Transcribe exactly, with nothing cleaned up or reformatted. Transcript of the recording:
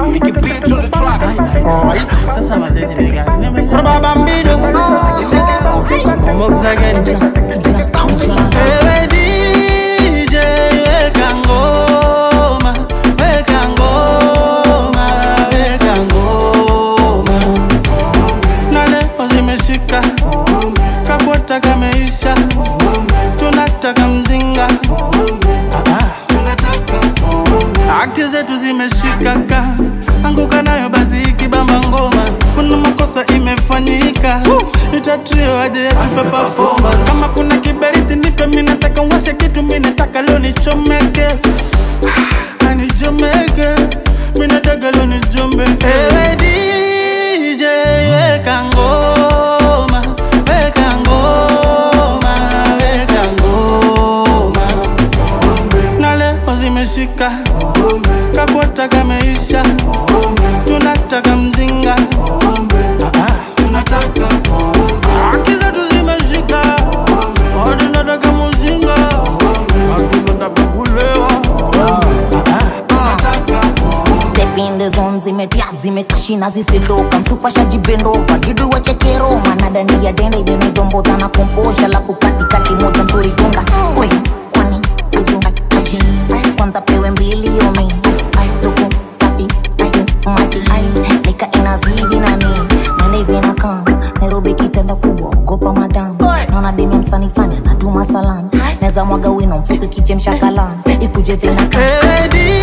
Make it beat on the track. Alright, sasa mazeti nigga. Baba Bambido. Momox again. Hey D J, weka ngoma, weka ngoma, weka ngoma. Na leo zimeshika, kakwata kameisha, tunataka mzinga. Haki zetu zimeshikaka, anguka nayo basi ikibamba ngoma. Kuna makosa imefanyika, nitatrio aje tupe performance. Kama kuna kiberiti nipe mimi nataka washe kitu mimi nataka leo nichomeke. Ani chomeke, mimi nataka leo nichomeke. Hey D J, weka ngoma, weka ngoma, weka ngoma. Na leo zimeshika, kakwata kameisha, tunataka mzinga. Tunataka haki zetu zimeshika, tunataka mzinga. Tunataka kulewa. Step in the zone, zimetia zimekashina zisiloka msupasha jibendo pagidu wa chekero manada ni ya dende dene dombo dhana komposha lafu kati kati moja nzuri gonga. Oi, kwani azunga kaji kwanza pewe mbili yomi luku safi ayo mati nika inazidi nani nane vina kama Nairobi kitenda kubwa ugopa madam naona demi msani fanya natuma salams neza mwaga wino mfuke kichemsha kalam ikuje vina kama